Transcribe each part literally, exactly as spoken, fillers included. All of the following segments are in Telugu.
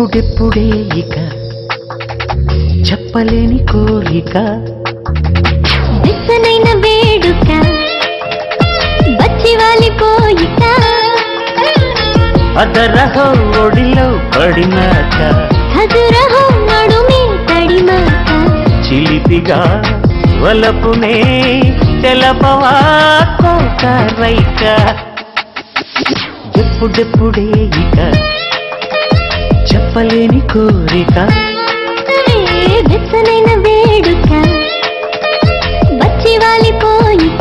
ఎప్పుడెప్పుడే ఇక చెప్పలేని కోరిక విసనైన వేడుక బచ్చివాలి కోయిక అదరహో ఒడిలో పడినాక హజురహో నడుమే తడిమాక చిలిపిగా వలపునే తెలపవా కోకరైక ఎప్పుడెప్పుడే ఇక చెప్పలేని కోరిక విసనైన వేడుక బచ్చివాలి కోయిక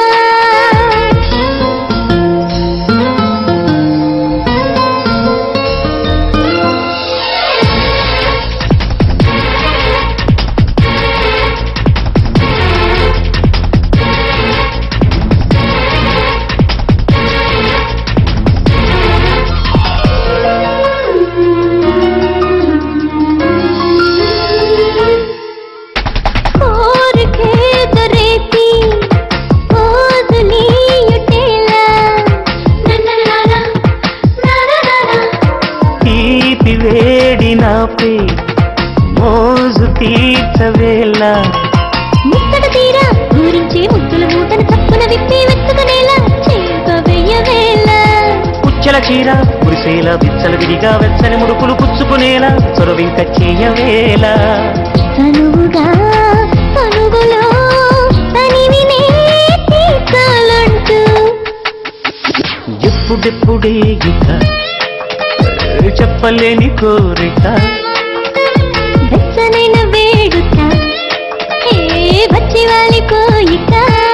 నాపే మోజు తీర్చవేళ ముత్తడ తీరా గురించి ముద్దుల మూటను చప్పున విప్పి వెతుకునేలా చేపవేయవేళ పుచ్చల చీర కురిసేలా విచ్చల విడిగా వెచ్చని ముడుపులు పుచ్చుకునేలా చొరవింక చేయవేళ తనువుగా తనుగులో తనివినే తీర్చాలంటూ ఎప్పుడెప్పుడే ఇక చెప్పలేని కోరిక వెచ్చనైన వేడుక ఏ బచ్చివాలి కోయిక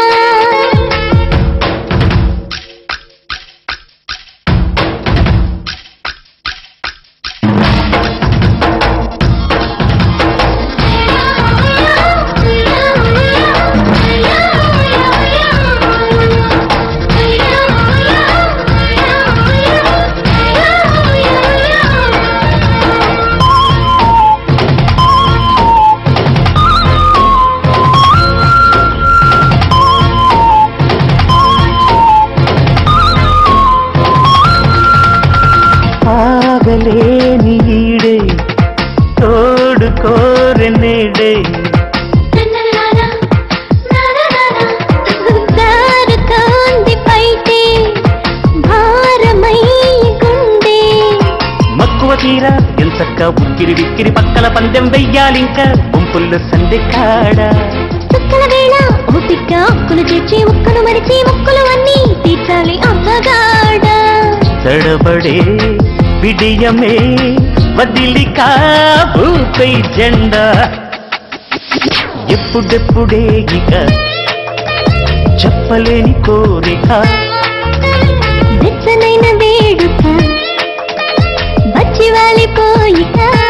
ఆగలేని ఈడే తోడు కోరనేడే దారుతోంది పైటే భారమై గుండె మక్కువ తీరా ఎంచక్క ఉక్కిరి విక్కిరి పక్కల పందెం వెయ్యాలింకా గుంపుల్లో సందె కాడ చుక్కల వేళ ఓపిక ఒక్కులు చేర్చి ఒక్కను మరిచి మొక్కులు అన్నీ తీర్చాలి అమ్మగాడ తడబడే విడియమే వదిలికా భూపై జెండా ఎప్పుడెప్పుడే ఇక చెప్పలేని కోరిక వెచ్చనైన వేడుక బచ్చివాలి కోయిక